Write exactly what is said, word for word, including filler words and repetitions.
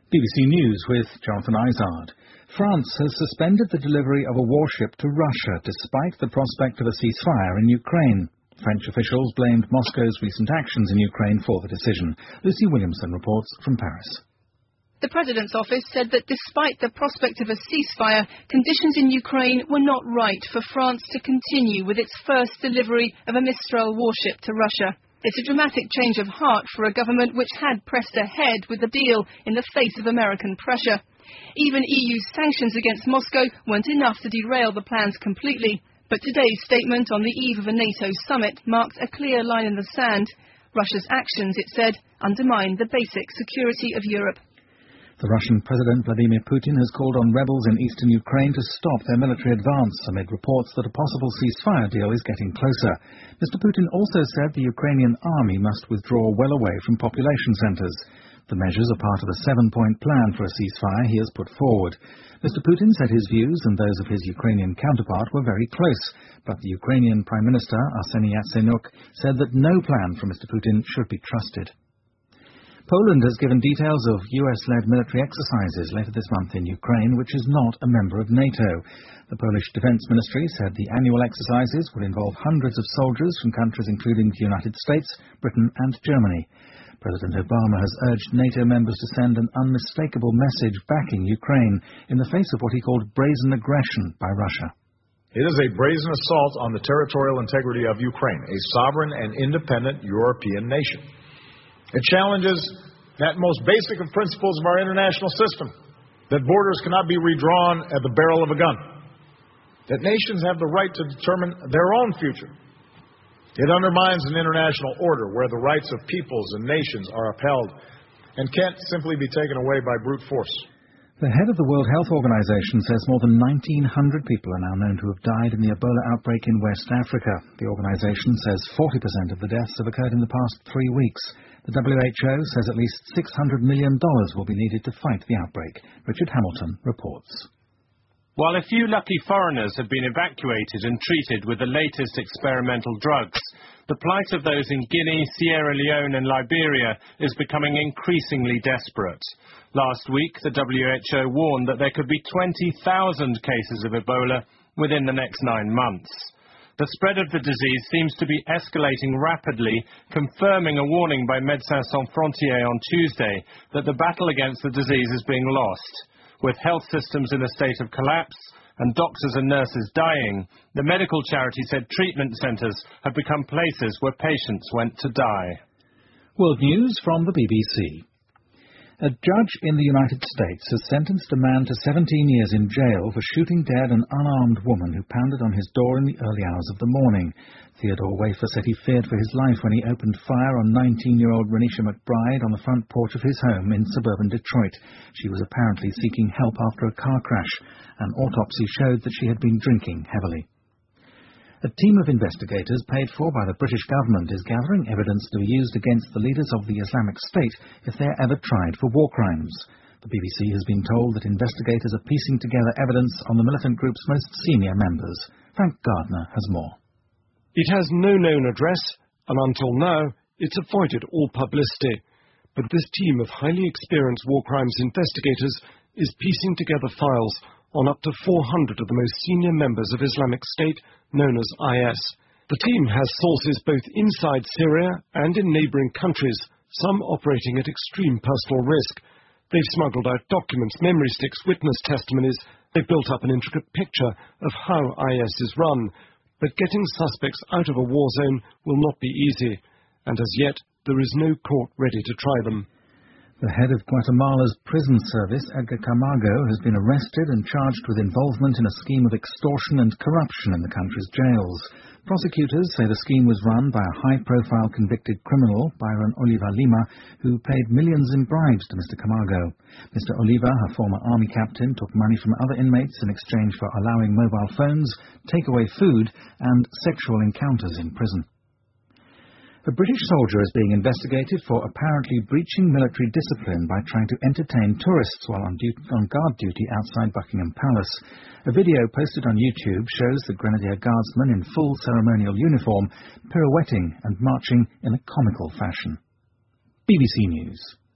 B B C News with Jonathan Izard. France has suspended the delivery of a warship to Russia despite the prospect of a ceasefire in Ukraine. French officials blamed Moscow's recent actions in Ukraine for the decision. Lucy Williamson reports from Paris. The President's office said that despite the prospect of a ceasefire, conditions in Ukraine were not right for France to continue with its first delivery of a Mistral warship to Russia. It's a dramatic change of heart for a government which had pressed ahead with the deal in the face of American pressure. Even E U sanctions against Moscow weren't enough to derail the plans completely. But today's statement on the eve of a NATO summit marked a clear line in the sand. Russia's actions, it said, undermine the basic security of Europe. The Russian President Vladimir Putin has called on rebels in eastern Ukraine to stop their military advance amid reports that a possible ceasefire deal is getting closer. Mister Putin also said the Ukrainian army must withdraw well away from population centres. The measures are part of a seven-point plan for a ceasefire he has put forward. Mister Putin said his views and those of his Ukrainian counterpart were very close, but the Ukrainian Prime Minister, Arseniy Yatsenyuk, said that no plan from Mister Putin should be trusted. Poland has given details of U S-led military exercises later this month in Ukraine, which is not a member of NATO. The Polish Defence Ministry said the annual exercises will involve hundreds of soldiers from countries including the United States, Britain and Germany. President Obama has urged NATO members to send an unmistakable message backing Ukraine in the face of what he called brazen aggression by Russia. It is a brazen assault on the territorial integrity of Ukraine, a sovereign and independent European nation. It challenges that most basic of principles of our international system, that borders cannot be redrawn at the barrel of a gun, that nations have the right to determine their own future. It undermines an international order where the rights of peoples and nations are upheld and can't simply be taken away by brute force. The head of the World Health Organization says more than nineteen hundred people are now known to have died in the Ebola outbreak in West Africa. The organization says forty percent of the deaths have occurred in the past three weeks. The W H O says at least six hundred million dollars will be needed to fight the outbreak. Richard Hamilton reports. While a few lucky foreigners have been evacuated and treated with the latest experimental drugs, the plight of those in Guinea, Sierra Leone and Liberia is becoming increasingly desperate. Last week, the W H O warned that there could be twenty thousand cases of Ebola within the next nine months. The spread of the disease seems to be escalating rapidly, confirming a warning by Médecins Sans Frontières on Tuesday that the battle against the disease is being lost. With health systems in a state of collapse and doctors and nurses dying, the medical charity said treatment centres have become places where patients went to die. World News from the B B C. A judge in the United States has sentenced a man to seventeen years in jail for shooting dead an unarmed woman who pounded on his door in the early hours of the morning. Theodore Wafer said he feared for his life when he opened fire on nineteen-year-old Renisha McBride on the front porch of his home in suburban Detroit. She was apparently seeking help after a car crash. An autopsy showed that she had been drinking heavily. A team of investigators paid for by the British government is gathering evidence to be used against the leaders of the Islamic State if they are ever tried for war crimes. The B B C has been told that investigators are piecing together evidence on the militant group's most senior members. Frank Gardner has more. It has no known address, and until now, it's avoided all publicity. But this team of highly experienced war crimes investigators is piecing together files on up to four hundred of the most senior members of Islamic State, known as I S. The team has sources both inside Syria and in neighbouring countries, some operating at extreme personal risk. They've smuggled out documents, memory sticks, witness testimonies. They've built up an intricate picture of how I S is run. But getting suspects out of a war zone will not be easy, and as yet there is no court ready to try them. The head of Guatemala's prison service, Edgar Camargo, has been arrested and charged with involvement in a scheme of extortion and corruption in the country's jails. Prosecutors say the scheme was run by a high-profile convicted criminal, Byron Oliva Lima, who paid millions in bribes to Mister Camargo. Mister Oliva, a former army captain, took money from other inmates in exchange for allowing mobile phones, takeaway food, and sexual encounters in prison. A British soldier is being investigated for apparently breaching military discipline by trying to entertain tourists while on, duty, on guard duty outside Buckingham Palace. A video posted on YouTube shows the Grenadier Guardsman in full ceremonial uniform pirouetting and marching in a comical fashion. B B C News.